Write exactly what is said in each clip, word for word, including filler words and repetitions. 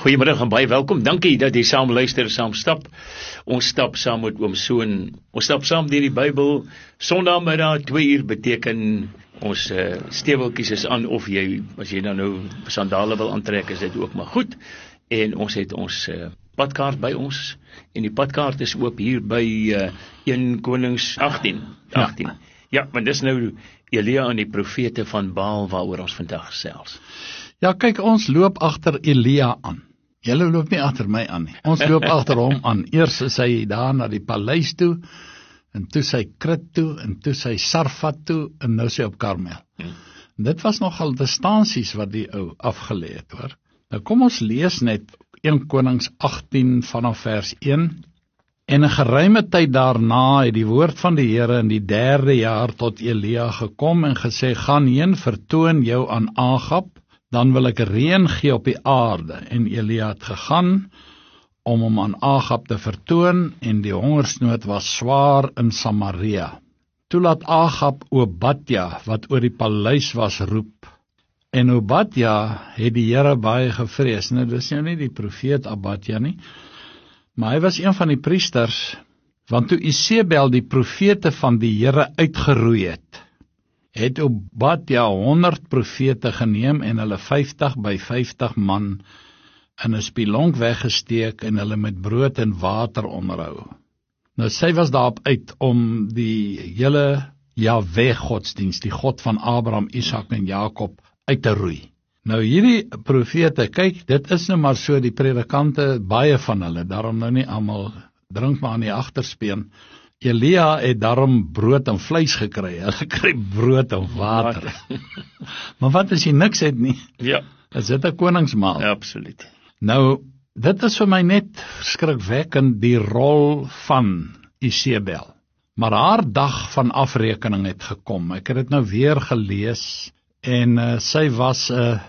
Goeiemiddag en baie welkom. Dankie dat jy saam luister, saam stap. Ons stap saam met oom Soon. Ons stap saam deur die Bybel. Sondagmiddag twee uur beteken ons uh, steweltjies is aan, of jy, as jy dan nou sandale wil aantrek, is dit ook maar goed. En ons het ons uh, padkaart by ons. En die padkaart is oop hier by uh, een Konings agttien. agttien. Ja, ja, want dis nou Elia en die profete van Baal waaroor ons vandag gesels. Ja, kyk, ons loop agter Elia aan. Julle loop nie agter my aan nie. Ons loop agter hom aan. Eers is hy daar na die paleis toe, en toe sy Krit toe, en toe sy Sarfat toe, en nou sy op Karmel. Hmm. Dit was nogal distansies wat die ou afgelê het, hoor. Nou kom ons lees net een Konings agttien vanaf vers een. En 'n geruime tyd daarna het die woord van die Here in die derde jaar tot Elia gekom en gesê, gaan heen, vertoon jou aan Agab, dan wil ek reën gee op die aarde. En Elia het gegaan om hom aan Agab te vertoon, en die hongersnood was swaar in Samaria. Toe laat Agab Obadja, wat oor die paleis was, roep. En Obadja het die Here baie gevrees. Nou, dis nou nie die profeet Obadja nie, maar hy was een van die priesters, want toe Isebel die profete van die Here uitgeroei het, het Obadja honderd profete geneem en hulle vyftig by vyftig man in 'n spilonk weggesteek en hulle met brood en water onderhou. Nou sy was daarop uit om die hele Jahwe godsdienst, die God van Abraham, Isak en Jakob, uit te roei. Nou hierdie profete, kyk, dit is nou maar so, die predikante, baie van hulle, daarom nou nie almal, drink maar aan die agterspeen. Elia het daarom brood en vleis gekry, hulle kry brood en water. Maar wat as jy niks het nie? Ja. Is dit 'n koningsmaal? Ja, absoluut. Nou, dit is vir my net skrikwekkend die rol van Isebel. Maar haar dag van afrekening het gekom. Ek het dit nou weer gelees, en uh, sy was 'n uh,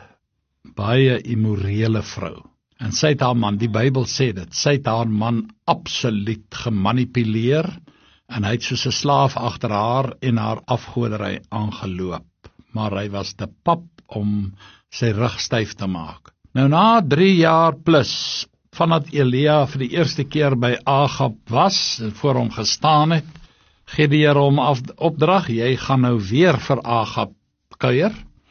baie immorele vrou. En sy het haar man, die Bybel sê dit, sy het haar man absoluut gemanipuleer, en hy het soos 'n slaaf agter haar en haar afgoderry aangeloop. Maar hy was te pap om sy rug styf te maak. Nou na drie jaar plus, vandat Elia vir die eerste keer by Agab was, en voor hom gestaan het, gee die Here hom af, opdrag, jy gaan nou weer vir Agab kuier,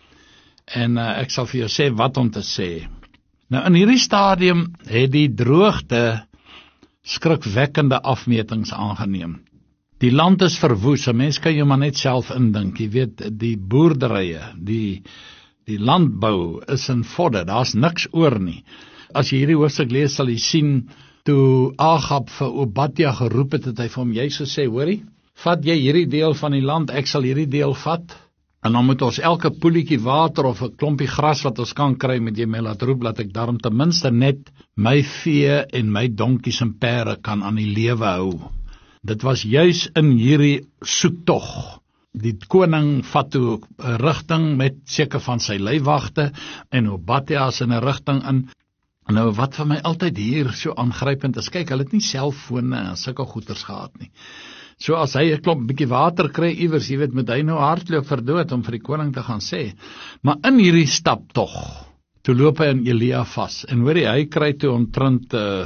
en uh, ek sal vir jou sê wat om te sê. Nou in hierdie stadium het die droogte skrikwekkende afmetings aangeneem. Die land is verwoes, 'n mens kan jou maar net self indink, jy weet, die boerderye, die, die landbou is in vodde, daar's niks oor nie. As jy hierdie hoofstuk lees, sal jy sien, toe Agab vir Obadja geroep het, het hy vir hom juist gesê, hoorie, vat jy hierdie deel van die land, ek sal hierdie deel vat, en dan moet ons elke poelietjie water of 'n klompie gras wat ons kan kry, met jy my laat roep, laat ek daarom ten minste net my vee en my donkies en perde kan aan die lewe hou. Dit was juis in hierdie soektog. Die koning vat toe 'n rigting met seker van sy leiwagte, en Obadja is in 'n rigting in. Nou wat vir my altyd hier so aangrypend is, kyk, hulle het nie selfone en sulke goeters gehad nie. So as hy 'n klomp bietjie water kry iewers, jy weet, moet hy nou hardloop vir dood om vir die koning te gaan sê. Maar in hierdie stap tog, toe loop hy in Elia vas, en hoor jy, hy kry toe omtrent, uh,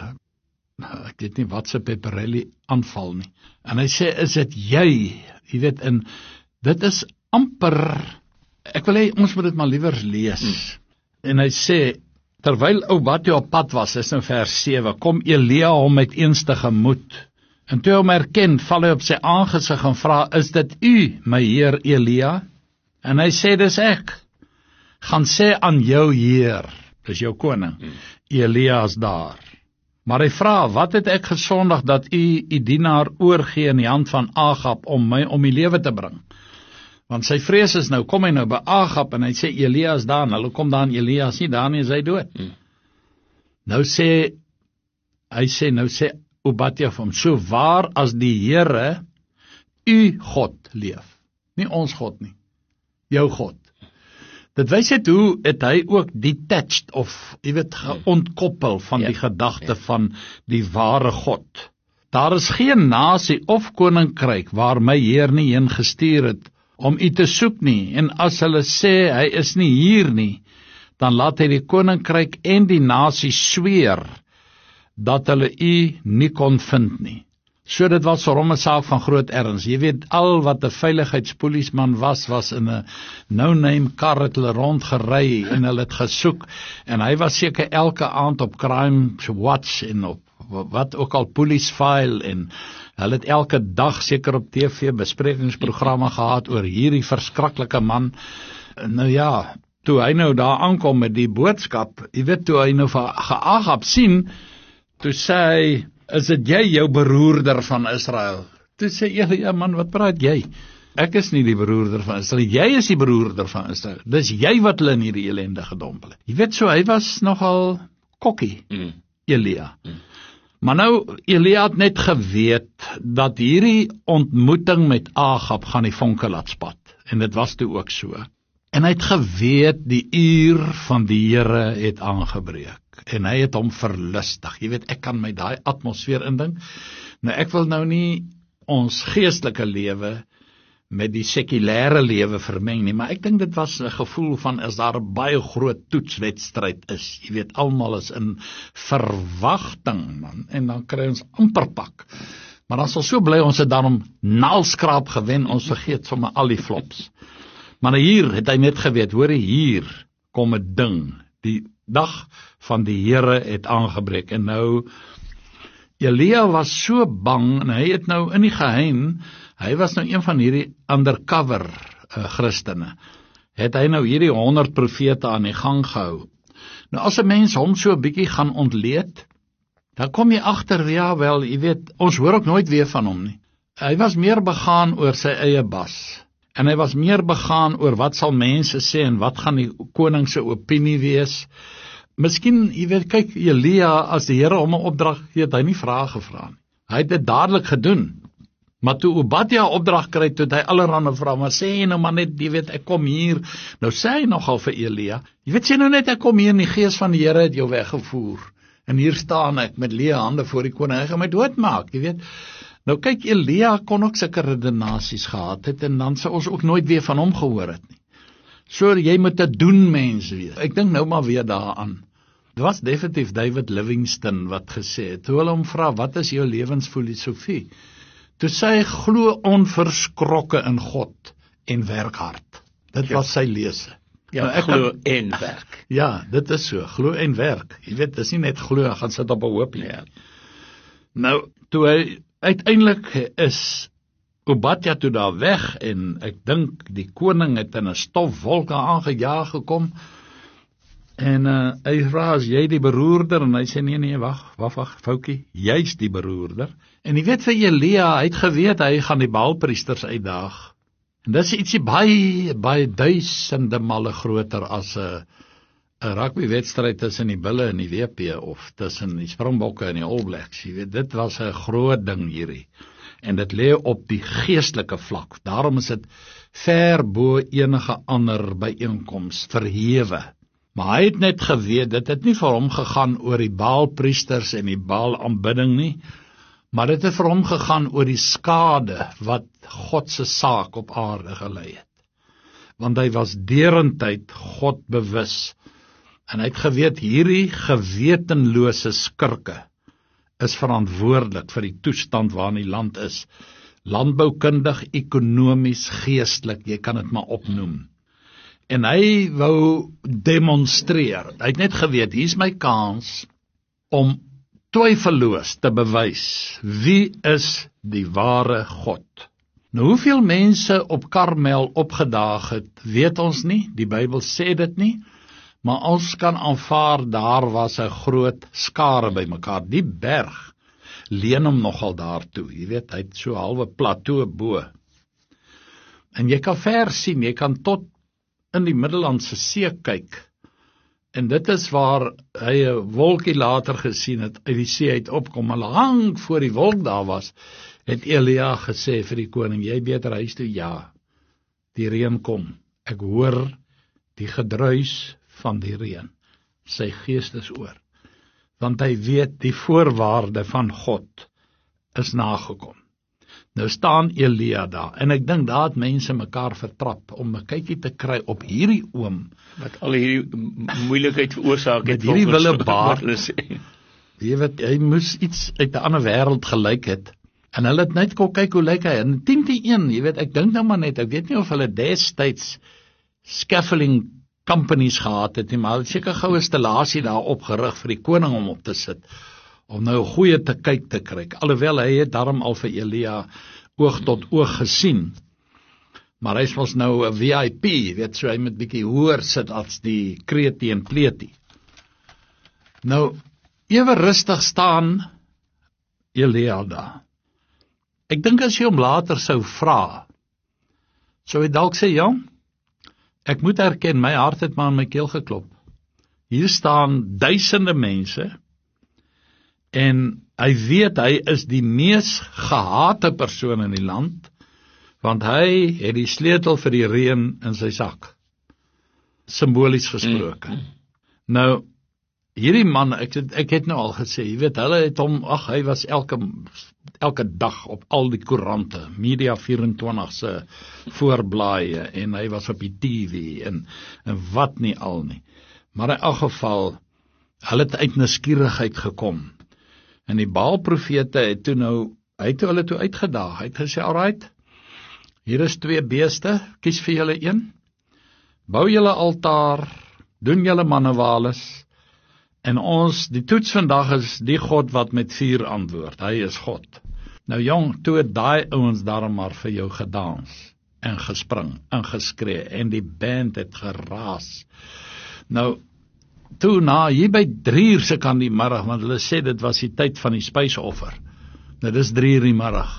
ek weet nie wat se peperelli aanval nie. En hy sê, is dit jy? Jy weet, en dit is amper, ek wil hê, ons moet dit maar liewer lees. Hmm. En hy sê, terwyl Obadja op pad was, is nou vers sewe, kom Elia hom met eens tegemoet. En toe hom herken, val hy op sy aangesig en vra, is dit u, my heer Elia? En hy sê, dis ek. Gaan sê aan jou heer, dis jou koning, hmm. Elia is daar. Maar hy vra, wat het ek gesondig dat u u dienaar oorgee in die hand van Agab om my om die lewe te bring? Want sy vrees is nou, kom hy nou by Agab en hy sê, Elia is daar, en hulle kom daar en Elia is nie daar nie, is hy dood. Hmm. Nou sê, hy sê, nou sê Obadja vir hom, so waar as die Here, u God leef, nie ons God nie, jou God. Dit wys het hoe het hy ook detached of, jy weet, geontkoppel van ja, die gedagte ja. van die ware God. Daar is geen nasie of koninkryk waar my Heer nie heen gestuur het om u te soek nie, en as hulle sê hy is nie hier nie, dan laat hy die koninkryk en die nasie sweer, dat hulle u nie kon vind nie. So dit was vir hom 'n saak van groot erns. Jy weet, al wat 'n veiligheidspolisieman was, was in 'n no-name kar het hulle rondgery en hulle het gesoek, en hy was seker elke aand op Crime Watch en op wat ook al Police File, en hulle het elke dag seker op T V besprekingsprogramme gehad oor hierdie verskriklike man. Nou ja, toe hy nou daar aankom met die boodskap, jy weet, toe hy nou vir Ahab sien, toe sê hy, is dit jy, jou beroerder van Israel? Toe sê Elia, man, wat praat jy? Ek is nie die beroerder van Israel, jy is die beroerder van Israel. Dis jy wat hulle in hierdie ellende gedompel het. Jy weet, so hy was nogal kokkie, mm. Elia. Mm. Maar nou, Elia het net geweet dat hierdie ontmoeting met Ahab gaan die vonke laat spat. En dit was toe ook so. En hy het geweet die uur van die Here het aangebreek. En hy het hom verlustig. Jy weet, ek kan my daai atmosfeer indink. Nou, ek wil nou nie ons geestelike lewe met die sekulêre lewe vermeng nie, maar ek dink dit was 'n gevoel van, as daar 'n baie groot toetswedstryd is, jy weet, almal is in verwagting, man, en dan kry ons amper pak. Maar dan sal so bly ons het daarom naalskraap gewen, ons vergeet sommer al die flops. Maar hier het hy net geweet, hoor, hier kom 'n ding, die dag van die Here het aangebreek. En nou, Elia was so bang, en hy het nou in die geheim, hy was nou een van hierdie undercover uh, Christene, het hy nou hierdie honderd profete aan die gang gehou. Nou as 'n mens hom so 'n bietjie gaan ontleed, dan kom jy agter, ja wel, jy weet, ons hoor ook nooit weer van hom nie. Hy was meer begaan oor sy eie bas, en hy was meer begaan oor wat sal mense sê, en wat gaan die koning se opinie wees. Miskien, jy weet, kyk, Elia, as die Here hom 'n opdrag gee, het hy nie vrae gevra nie. Hy het dit dadelik gedoen. Maar toe Obadja opdrag kry, toe het hy allerhande vra, maar sê nou maar net, jy weet, ek kom hier. Nou sê hy nogal vir Elia, jy weet, sê nou net, ek kom hier, en die gees van die Here het jou weggevoer. En hier staan ek met leë hande voor die koning, hy gaan my doodmaak, jy weet. Nou kyk, Elia kon ook sulke redenasies gehad het, en dan sou ons ook nooit weer van hom gehoor het nie. So, jy moet 'n doen mens wees. Ek dink nou maar weer daaraan. Dit was definitief David Livingstone wat gesê het, toe hulle hom vra, wat is jou lewensfilosofie? Toe sê hy, glo onverskrokke in God en werk hard. Dit ja. was sy lese. Ja, nou, ek glo kan, en werk. Ja, dit is so, glo en werk. Jy weet, dit is nie net glo, hy gaan sit op 'n hoop nie. Ja. Nou, toe hy uiteindelik is Obadja toe daar weg, en ek dink die koning het in 'n stofwolk aangejaag gekom, en uh, hy vra, as jy die beroerder, en hy sê, nee, nee, wag, wag, wag, foutjie, jy's die beroerder. En jy weet vir Elia, hy het geweet, hy gaan die Baalpriesters uitdaag. En dis ietsie baie, baie duisende male groter as 'n 'n rugbywedstryd tussen die Bulle en die W P, of tussen die Springbokke en die All Blacks. Jy weet, dit was 'n groot ding hierdie. En dit lê op die geestelike vlak. Daarom is dit ver bo enige ander byeenkoms verhewe. Maar hy het net geweet, dit het nie vir hom gegaan oor die Baalpriesters en die Baal aanbidding nie, maar dit het vir hom gegaan oor die skade wat God se saak op aarde gelei het. Want hy was derentyd God bewus, en hy het geweet, hierdie gewetenlose skurke is verantwoordelik vir die toestand waarin die land is. Landboukundig, ekonomies, geestelik, jy kan dit maar opnoem. En hy wou demonstreer. Hy het net geweet, hier is my kans om twyfelloos te bewys, wie is die ware God? Nou, hoeveel mense op Karmel opgedaag het, weet ons nie, die Bybel sê dit nie, maar ons kan aanvaar, daar was 'n groot skare by mekaar. Die berg leen hom nogal daartoe, jy weet, hy het so halwe plateau bo. En jy kan ver sien, jy kan tot in die Middellandse See kyk, en dit is waar hy 'n wolkie later gesien het, uit die see uit opkom, maar lang voor die wolk daar was, het Elia gesê vir die koning, jy beter huis toe, ja, die reën kom, ek hoor die gedruis van die reën, sy gees is oor, want hy weet die voorwaarde van God is nagekom. Nou staan Elia daar, en ek dink daar het mense mekaar vertrap, om 'n kykie te kry op hierdie oom, wat al hierdie moeilikheid veroorsaak met het, hierdie volgens wille wat baard. hulle sê. Jy weet, hy moes iets uit 'n ander wêreld gelyk het, en hulle het net kom kyk hoe lyk hy, en tien te een, jy weet, ek dink nou maar net, ek weet nie of hulle destyds scaffolding companies gehad het nie, maar hulle het seker goue installasie daar opgerig vir die koning om op te sit, om nou 'n goeie te kyk te kry, alhoewel hy het daarom al vir Elia oog tot oog gesien, maar hy is mos nou 'n V I P, weet, so hy moet bietjie hoër sit as die kreetie en pleetie. Nou, ewe rustig staan Elia daar. Ek dink as jy hom later sou vra, sou hy dalk sê, ja, ek moet erken, my hart het maar in my keel geklop. Hier staan duisende mense, en hy weet hy is die mees gehate persoon in die land, want hy het die sleutel vir die reën in sy sak, simbolies gesproke. Mm. Nou, hierdie man, ek het, ek het nou al gesê, jy weet, hulle het hom, ag, hy was elke, elke dag op al die koerante, Media vyf-en-twintig se voorblaaie, en hy was op die T V, en, en wat nie al nie. Maar in elk geval, hulle het uit nuuskierigheid gekom, en die Baal-profete het toe nou, hy het hulle toe uitgedaag, hy het gesê, alright, hier is twee beeste, kies vir julle een, bou julle altaar, doen julle mannewales, en ons, die toets vandag is die God wat met vuur antwoord, hy is God. Nou jong, toe het daai ouens daarom maar vir jou gedans, en gespring, en geskree, en die band het geraas. Nou, toe na, hier by drie uur se kan die middag, want hulle sê dit was die tyd van die spysoffer, nou dis drie uur die middag,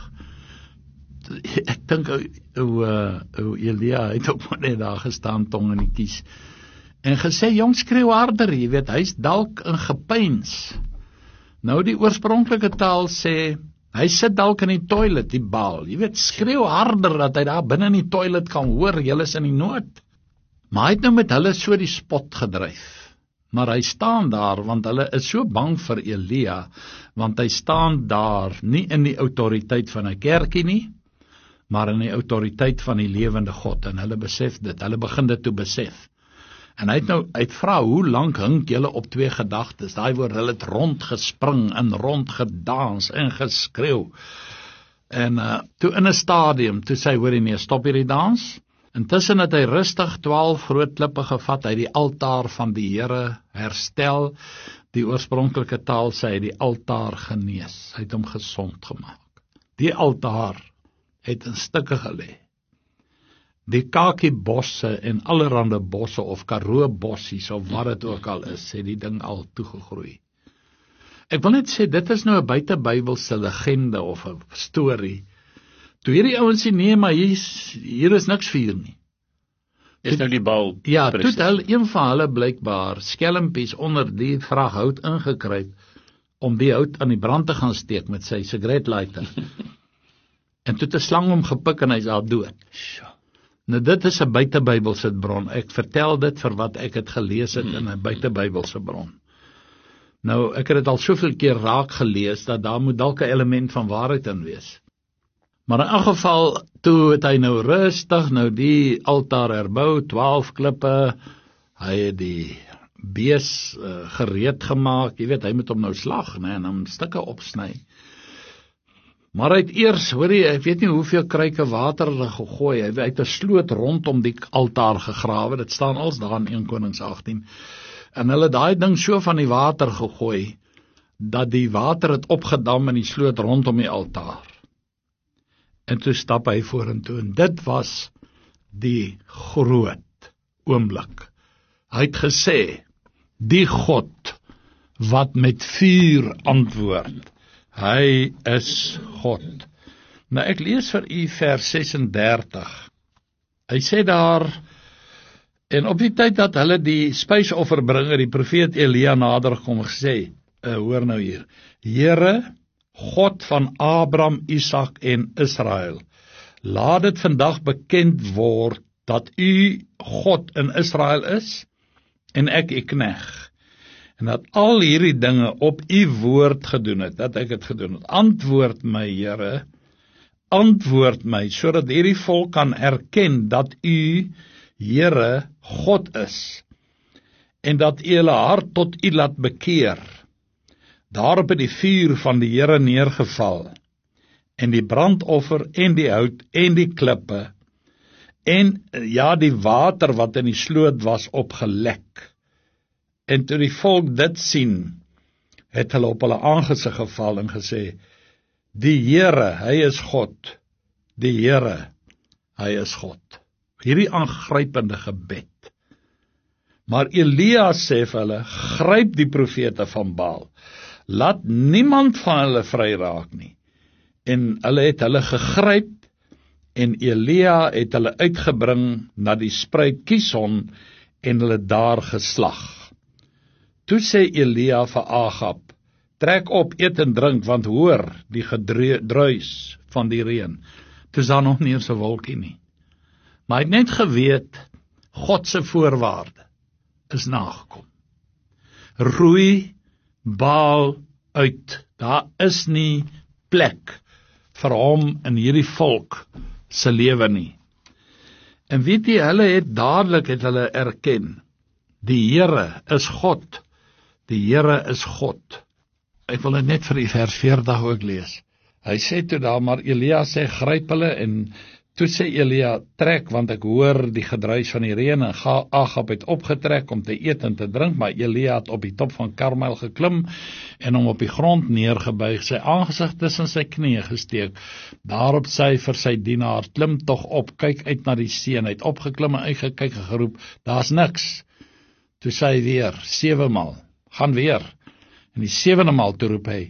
ek dink, ou, ou Elia het ook maar net daar gestaan, tong in die kies, en gesê, jong, skreeuw harder, jy weet, hy is dalk in gepeins. Nou die oorspronklike taal sê, hy sit dalk in die toilet, die Baal, jy weet, skreeuw harder, dat hy daar binnen in die toilet kan hoor, jy is in die nood. Maar hy het nou met hulle so die spot gedryf, maar hy staan daar, want hulle is so bang vir Elia, want hy staan daar, nie in die autoriteit van 'n kerkie nie, maar in die autoriteit van die lewende God, en hulle besef dit, hulle begin dit toe besef. En hy het nou, hy het vra, hoe lang hink julle op twee gedagtes, daai woord, hulle het rondgespring, en rondgedans, en geskreeuw, en uh, toe in 'n stadium, toe sê hy, hoor jy nie, stop hierdie dans, intussen het hy rustig twaalf groot klippe gevat, hy die altaar van die Here herstel, die oorspronklike taal sê hy, die altaar genees, hy het hom gesond gemaak, die altaar het in stukke gelê, die kakiebosse en allerhande bosse, of karoo bossies, of wat het ook al is, het die ding al toegegroei. Ek wil net sê, dit is nou 'n buitebybelse legende, of 'n storie, toe hierdie ouens sê, nee, maar hier is, hier is niks vuur nie. Is nou die Baal. Ja, toe het hulle, een van hulle blykbaar, skelmpies onder die vrag hout ingekruip, om die hout aan die brand te gaan steek, met sy sigaretlighter. En toe het 'n slang hom gepik, en hy is al dood. Nou dit is 'n buitebybelse bron, ek vertel dit vir wat ek het gelees het in 'n buitebybelse bron. Nou, ek het dit al soveel keer raak gelees, dat daar moet dalk 'n element van waarheid in wees. Maar in elk geval, toe het hy nou rustig, nou die altaar herbou, twaalf klippe, hy het die bees uh, gereed gemaak, jy weet, hy moet hom nou slag, nee, en hom stukke opsny. Maar hy het eers, hoor jy, ek weet nie hoeveel kruike water hulle gegooi, hy het 'n sloot rondom die altaar gegrawe, dit staan als daar in een Konings agttien, en hulle daai ding so van die water gegooi, dat die water het opgedam in die sloot rondom die altaar. En toe stap hy vorentoe, en dit was die groot oomblik. Hy het gesê, die God, wat met vuur antwoord, hy is God. Nou ek lees vir u vers ses en dertig. Hy sê daar, en op die tyd dat hulle die spysoffer bring, het die profeet Elia nader kom gesê, uh, hoor nou hier, Here, God van Abraham, Isak en Israel, laat dit vandag bekend word, dat u God in Israel is, en ek u knegt, en dat al hierdie dinge op u woord gedoen het, dat ek het gedoen het. Antwoord my, Here, antwoord my, sodat hierdie volk kan erken dat u, Here, God is, en dat u hulle hart tot u laat bekeer. Daarop het die vuur van die Here neergeval, en die brandoffer, en die hout, en die klippe, en ja, die water wat in die sloot was opgelek. En toe die volk dit sien, het hulle op hulle aangesig geval en gesê, die Here, hy is God, die Here, hy is God. Hierdie aangrypende gebed. Maar Elia sê vir hulle, gryp die profete van Baal, laat niemand van hulle vry raak nie. En hulle het hulle gegryp, en Elia het hulle uitgebring na die spruit Kison, en hulle daar geslag. Toe sê Elia vir Agab, trek op, eet en drink, want hoor die gedruis van die reën. Toe is daar nog nie eens 'n wolkie nie. Maar hy het net geweet, God se voorwaarde is nagekom. Roei Baal uit. Daar is nie plek vir hom in hierdie volk se lewe nie. En weet jy, hulle het dadelik het hulle erken, die Here is God, die Here is God. Ek wil net vir die vers veertig ook lees. Hy sê toe daar, maar Elia sê, gryp hulle, en toe sê Elia, trek, want ek hoor die gedruis van die reën, en Agab het opgetrek om te eet en te drink, maar Elia het op die top van Karmel geklim, en hom op die grond neergebuig, sy aangesig tussen sy knieë gesteek. Daarop sê hy vir sy dienaar, klim tog op, kyk uit na die see, en hy het opgeklim en uitgekyk en geroep, daar's niks. Toe sê hy weer, sewe maal, gaan weer, en die sewende maal toe roep hy,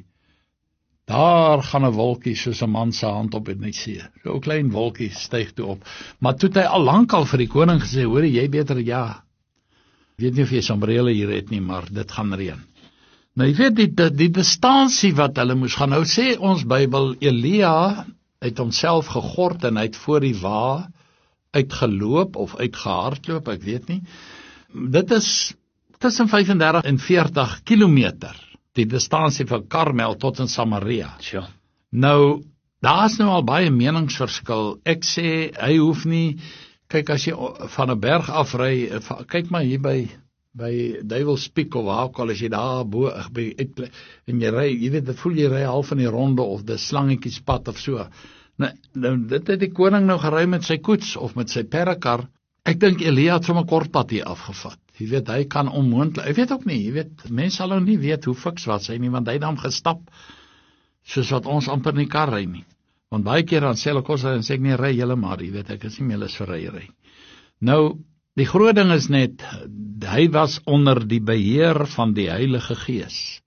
daar gaan 'n wolkie soos 'n man se hand op in die see. So 'n klein wolkie styg toe op. Maar toe het hy al lankal vir die koning gesê, hoor jy beter ja. Ek weet nie of jy sombrele hier het nie, maar dit gaan reën. Nou jy weet die, die, die distansie wat hulle moes gaan. Nou sê ons Bybel, Elia het homself gegord en hy het voor die wa uitgeloop of uitgehardloop, ek weet nie. Dit is tussen vyf en dertig en veertig kilometer. Die distansie van Karmel tot in Samaria. Sure. Nou, daar is nou al baie meningsverskil. Ek sê, hy hoef nie, kyk as jy van 'n berg afry, kyk maar hier by, by Duiwels Piek of waar ook al, as jy daar bo, by, en jy ry, jy weet, dit voel jy ry half in die ronde, of die slangetjiespad of so. Nou, nou, dit het die koning nou gery met sy koets, of met sy perrekar. Ek dink Elia het sommer 'n kort pad hier afgevat. Jy weet, hy kan onmoontlik, ek weet ook nie, jy weet, mense sal nou nie weet hoe fiks was hy nie, want hy het hom gestap, soos wat ons amper nie kan ry nie. Want baie keer dan sê hulle kos, en sê ek nie, ry julle maar, jy weet, ek is nie meer lus vir ry ry. Nou, die groot ding is net, hy was onder die beheer van die Heilige Gees,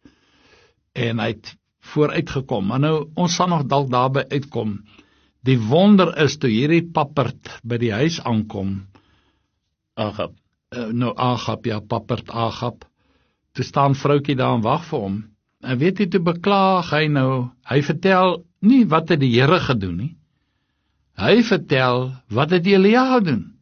en hy het vooruitgekom, maar nou, ons sal nog dalk daarby uitkom. Die wonder is, toe hierdie papperd by die huis aankom, Agab, Uh, nou Agab, ja, papperd Agab, toe staan vroukie daar en wag vir hom, en weet jy, toe beklaag hy nou, hy vertel nie wat het die Here gedoen nie, hy vertel wat het Elia gedoen.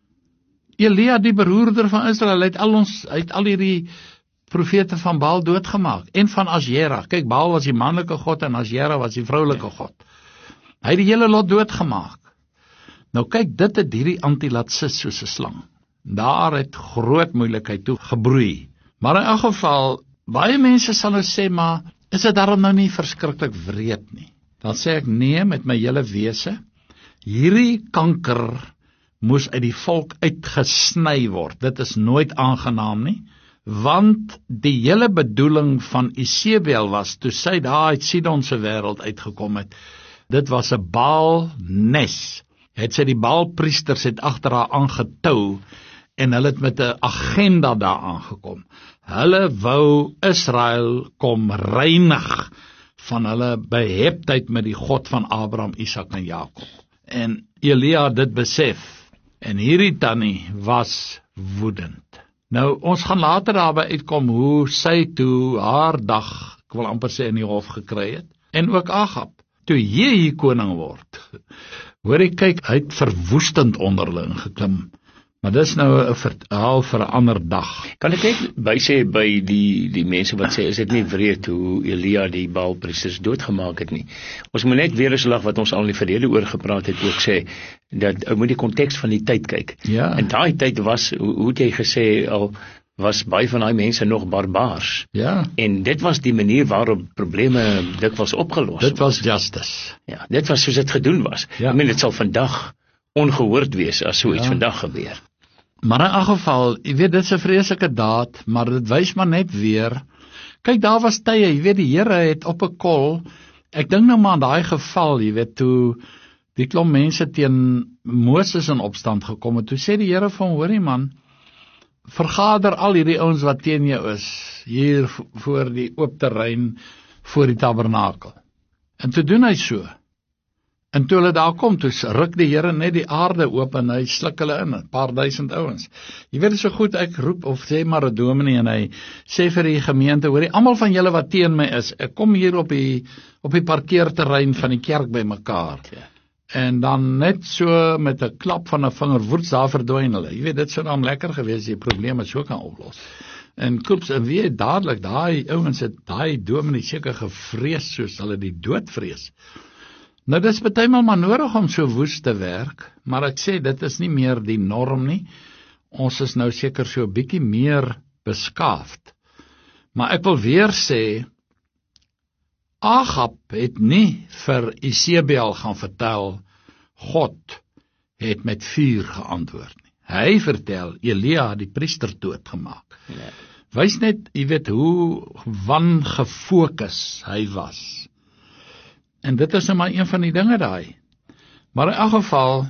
Elia, die beroerder van Israel, het al ons, hy het al hierdie profete van Baal doodgemaak, en van Asjera. Kyk, Baal was die manlike god, en Asjera was die vroulike god. Hy het die hele lot doodgemaak. Nou kyk, dit het hierdie anti-laat sit soos 'n slang. Daar het groot moeilikheid toe gebroei. Maar in elk geval, baie mense sal nou sê, maar is dit daarom nou nie verskriklik wreed nie? Dan sê ek, nee, met my hele wese, hierdie kanker moes uit die volk uitgesny word. Dit is nooit aangenaam nie, want die hele bedoeling van Isebel was, toe sy daar uit Sidon se wêreld uitgekom het, dit was 'n Baal-nes. Het sy die Baal-priesters het agter haar aangetou, en hulle het met 'n agenda daar aangekom. Hulle wou Israel kom reinig van hulle beheptheid met die God van Abraham, Isak en Jakob. En Elia het dit besef, en hierdie tannie was woedend. Nou, ons gaan later daarby uitkom hoe sy toe haar dag, ek wil amper sê, in die hof gekry het, en ook Agab, toe jy hier koning word. Hoor ek, kyk, hy het verwoestend onder hulle ingeklim, Maar dis nou 'n verhaal vir 'n ander dag. Kan ek net bysê by die die mense wat sê is dit nie wreed hoe Elia die Baalpriesters doodgemaak het nie. Ons moet net weer eens lag wat ons al in die verlede oor gepraat het ook sê dat ou moet die konteks van die tyd kyk. Ja. En daai tyd was hoe, hoe het jy gesê al was baie van daai mense nog barbaars. Ja. En dit was die manier waarop probleme dikwels opgelos Dit was justice. Ja, dit was soos dit gedoen was. Ja. Ek meen dit sal vandag ongehoord wees as so iets Ja. vandag gebeur. Maar in elk geval, jy weet, dit is 'n vreeslike daad, maar dit wys maar net weer, kyk, daar was tye, jy weet, die Here het op 'n kol, ek dink nou maar aan daai geval, jy weet, toe die klomp mense teen Moses in opstand gekom het, toe sê die Here vir hom, hoorie man, vergader al hierdie ouens wat teen jou is, hier voor die oop terrein, voor die tabernakel. En toe doen hy so. En toe hulle daar kom, toe ruk die Here net die aarde oop en hy sluk hulle in, 'n paar duisend ouens. Jy weet, so goed, ek roep, of sê maar 'n dominee, en hy sê vir die gemeente, hoorie, almal van julle wat teen my is, ek kom hier op die, op die parkeerterrein van die kerk by mekaar. Ja. En dan net so met 'n klap van 'n vinger, woets, daar verdwyn hulle. Jy weet, dit sou dan lekker gewees, die probleme so kan oplos. En koeps, en weet dadelik, daai ouens het, daai dominee seker gevrees, soos hulle die dood vrees. Nou, dis partymal maar nodig om so woes te werk, maar ek sê, dit is nie meer die norm nie. Ons is nou seker so 'n bietjie meer beskaafd. Maar ek wil weer sê, Agab het nie vir Isebel gaan vertel, God het met vuur geantwoord nie. Hy vertel, Elia die priester doodgemaak. Ja. Wys net, jy weet, hoe wangefokus hy was. En dit is nou maar een van die dinge daai. Maar in elk geval,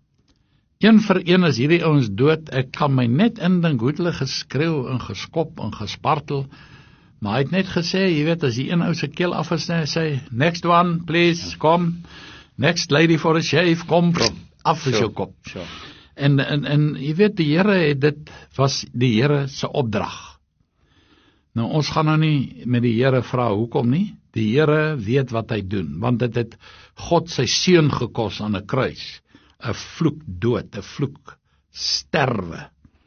een vir een is hierdie ouens dood. Ek kan my net indink hoe hulle geskreeu en geskop en gespartel. Maar hy het net gesê, jy weet, as die een ou se keel afgesny, sê, next one, please, kom. Next lady for a shave, kom, af is jou kop. Sure. En, en, en jy weet, die Here het dit, was die Here se opdrag. Nou, ons gaan nou nie met die Here vra, hoekom nie? Die Here weet wat hy doen, want dit het God sy seun gekos aan 'n kruis, 'n vloek dood, 'n vloek sterwe.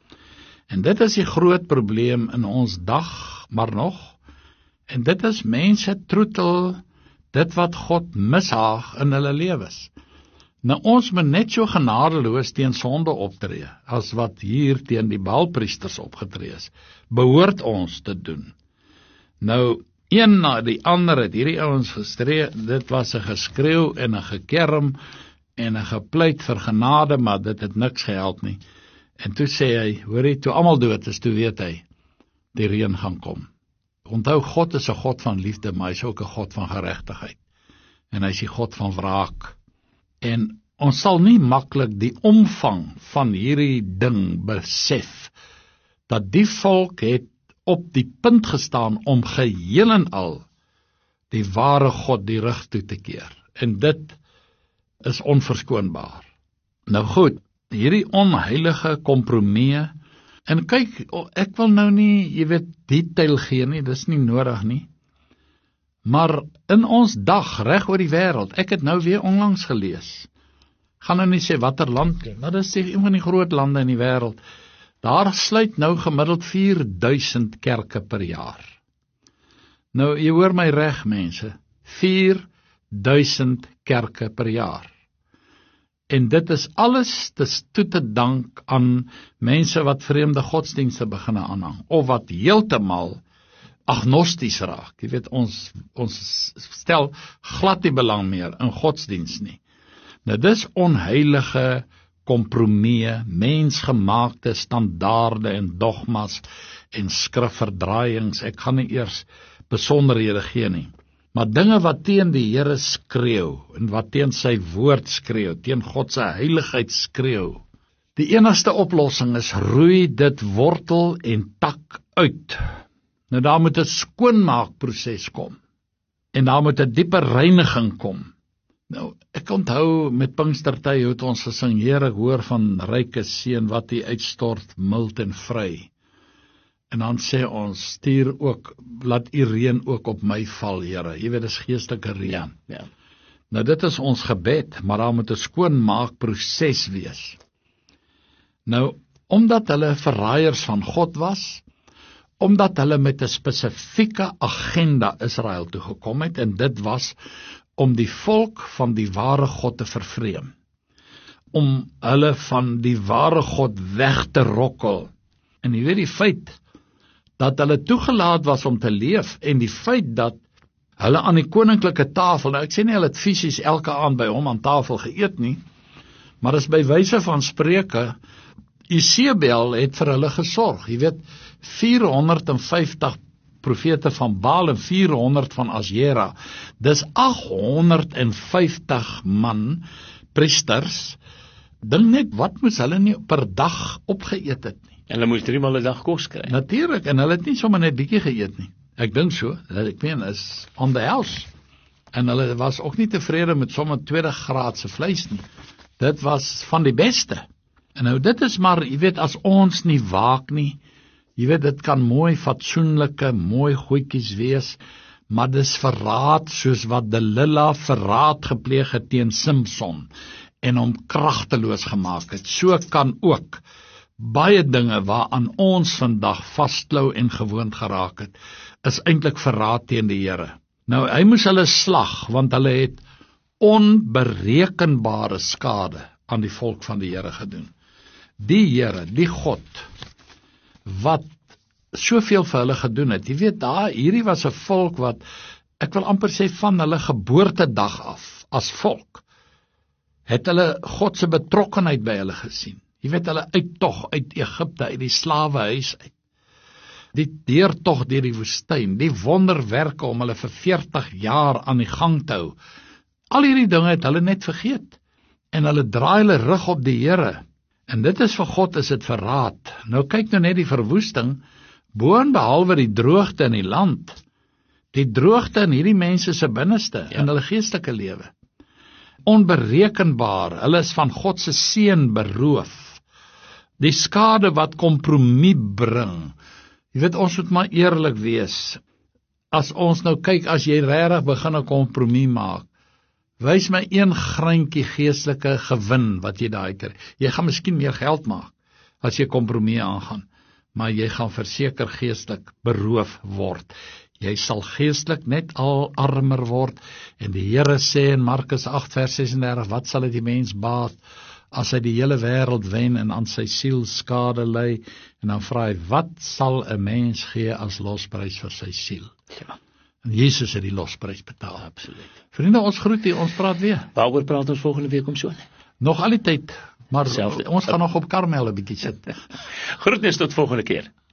En dit is die groot probleem in ons dag, maar nog, en dit is mense troetel dit wat God mishaag in hulle lewens. Nou, ons moet net so genadeloos teen sonde optree, as wat hier teen die Baalpriesters opgetree is, behoort ons te doen. Nou, een na die ander het hierdie ouens gestree, dit was 'n geskreeu en 'n gekerm en 'n gepleit vir genade, maar dit het niks gehelp nie. En toe sê hy, hoorie, toe almal dood is, toe weet hy, die reën gaan kom. Onthou, God is 'n God van liefde, maar hy is ook 'n God van geregtigheid. En hy is die God van wraak. En ons sal nie maklik die omvang van hierdie ding besef, dat die volk het op die punt gestaan om geheel en al die ware God die rug toe te keer. En dit is onverskoonbaar. Nou goed, hierdie onheilige kompromie, en kyk, ek wil nou nie, jy weet, detail gee nie, dis nie nodig nie, maar in ons dag, reg oor die wêreld, ek het nou weer onlangs gelees, gaan nou nie sê watter land, maar dit is een van die groot lande in die wêreld, daar sluit nou gemiddeld vier duisend kerke per jaar. Nou, jy hoor my reg, mense, vier duisend kerke per jaar. En dit is alles toe te dank aan mense wat vreemde godsdienste begin aanhang, of wat heeltemal agnosties raak. Jy weet, ons, ons stel glad nie belang meer in godsdienst nie. Nou, dis onheilige kompromie, mensgemaakte standaarde en dogmas en skrifverdraaiings. Ek gaan nie eers besonderhede gee nie. Maar dinge wat teen die Here skreeu, en wat teen sy woord skreeu, teen God se heiligheid skreeu. Die enigste oplossing is, roei dit wortel en tak uit. Nou, daar moet 'n skoonmaakproses kom. En daar moet 'n diepe reiniging kom. Nou, ek onthou met Pinkstertyd het ons gesing, Here, ek hoor van ryke seën wat U uitstort, mild en vry. En dan sê ons, stuur ook, laat U reën ook op my val, Here. Jy weet, dis geestelike reën. Ja, ja. Nou, dit is ons gebed, maar daar moet 'n skoonmaakproses wees. Nou, omdat hulle verraaiers van God was, omdat hulle met 'n spesifieke agenda Israel toe gekom het, en dit was om die volk van die ware God te vervreem, om hulle van die ware God weg te rokkel. En jy weet die feit dat hulle toegelaat was om te leef, en die feit dat hulle aan die koninklike tafel, nou ek sê nie hulle het fisies elke aand by hom aan tafel geëet nie, maar is by wyse van spreuke, Isebel het vir hulle gesorg. Jy weet, vierhonderdvyftig profete van Baal en vierhonderd van Asjera, dis agthonderdvyftig man, priesters, dink net, wat moes hulle nie per dag opgeëet het nie? En hulle moes drie maal 'n dag kos kry. Natuurlik, en hulle het nie sommer net bietjie geëet nie. Ek dink so, ek meen, is on the house. En hulle was ook nie tevrede met sommer tweede graadse vleis nie. Dit was van die beste. En nou, dit is maar, jy weet, as ons nie waak nie, jy weet, dit kan mooi fatsoenlike, mooi goedjies wees, maar dis verraad, soos wat Delila verraad gepleeg het teen Samson, en hom kragteloos gemaak het. So kan ook baie dinge waaraan ons vandag vasklou en gewoond geraak het, is eintlik verraad teen die Here. Nou, hy moes hulle slag, want hulle het onberekenbare skade aan die volk van die Here gedoen. Die Here, die God, wat soveel vir hulle gedoen het. Jy weet, daar, hierdie was 'n volk wat, ek wil amper sê, van hulle geboortedag af, as volk, het hulle God se betrokkenheid by hulle gesien. Jy weet, hulle uittog uit Egipte, uit die slawehuis uit, die deurtog deur die woestyn, die wonderwerke om hulle vir veertig jaar aan die gang te hou. Al hierdie dinge het hulle net vergeet, en hulle draai hulle rug op die Here, en dit is vir God is dit verraad. Nou kyk nou net die verwoesting, boonbehalwe die droogte in die land, die droogte in hierdie mense se binneste, ja, in hulle geestelike lewe. Onberekenbaar, hulle is van God se seën beroof. Die skade wat kompromie bring. Jy weet, ons moet maar eerlik wees. As ons nou kyk, as jy regtig begin 'n kompromie maak, wys my een greintjie geestelike gewin wat jy daai kry. Jy gaan miskien meer geld maak as jy kompromie aangaan, maar jy gaan verseker geestelik beroof word. Jy sal geestelik net al armer word, en die Here sê in Markus agt vers sesendertig, wat sal dit die mens baat as hy die hele wêreld wen en aan sy siel skade ly? En dan vra hy, wat sal 'n mens gee as losprys vir sy siel? Ja. En Jesus het die losprys betaal. Absoluut. Vriende, ons groet u, ons praat weer. Waaroor praat ons volgende week om so? Nog al die tyd, maar Selfde. ons gaan nog op Karmel 'n bietjie sit. Groetnis tot volgende keer.